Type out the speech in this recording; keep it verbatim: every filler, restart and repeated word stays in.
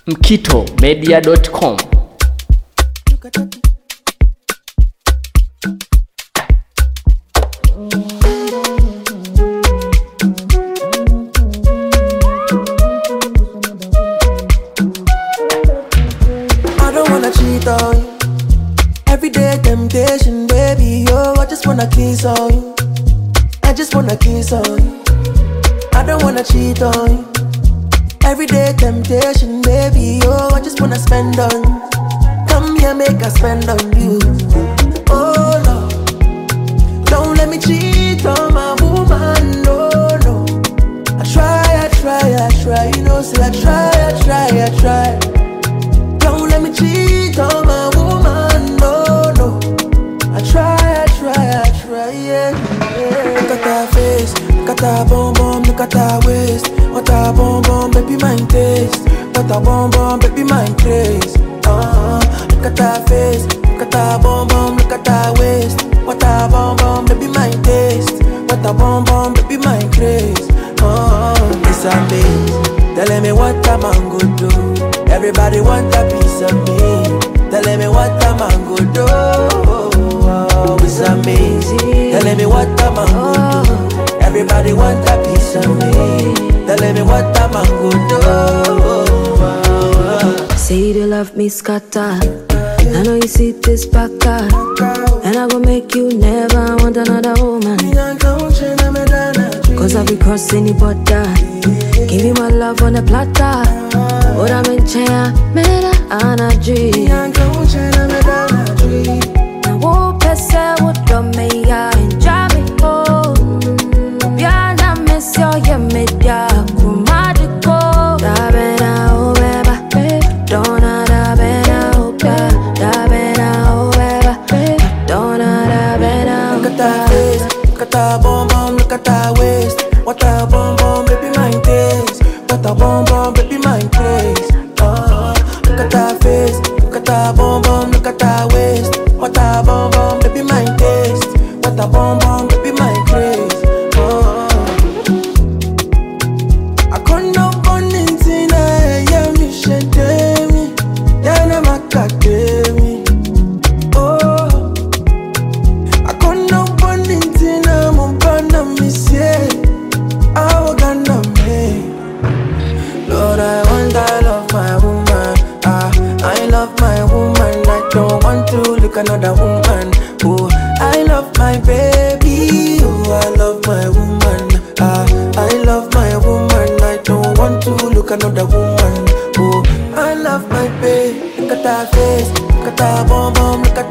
mkito media dot com. Cheat on you. Everyday temptation, baby, yo. I just wanna kiss on you. I just wanna kiss on you. I don't wanna cheat on you. Everyday temptation, baby, yo. I just wanna spend on you. Come here, make I spend on you. Oh no, don't let me cheat on my woman, no, no. I try, I try, I try, you know, say I try, I try, I try. Don't let me cheat on my woman, no, no. I try, I try, I try, yeah, yeah. Look at her face, look at her bum bum, look at her waist. What a bum bum, baby, my taste. What a bum bum, baby, my craze. Uh-huh. Look at her face, look at her bum bum, look at her waist. What a bum bum, baby, my taste. What a bum bum, baby, my craze. Uh-huh. It's amazing. Telling me what a man go do. Everybody want a piece of me. Telling me what a man go do. Oh, it's amazing. Telling me what a man go do. Everybody want a piece of me. Telling me what a man go do. Oh, say you love me, scatter. I know you see this back up, and I gon' make you never want another woman. Cause I be crossing the border. Give you my love on a platter. But I'm in chair, made energy. Now who pese would do me ya and drive me home. Biana miss your ya media kumadiko. Da bena o beba, dona da bena o beba, da bena o beba, dona da bena o beba. Look at that face, look at that bum bum, look at that waist. What a bum bum, baby, my taste. What a bum bum, baby, my craze. Uh, look at that face, look at that bum bum, look at that waist. What a bum bum, baby, my taste. What a bum bum, baby, my craze. Uh, I couldn't have gone into the yeah, me shake me, yeah, na makademi. Oh, I couldn't have gone into the mubana misie. I gonna me. Lord, I want, I love my woman. Ah, I love my woman. I don't want to look another woman. Oh, I love my baby. Oh, I love my woman. Ah, I love my woman. I don't want to look another woman. Oh, I love my baby. Look at that face, look at that bum bum, look at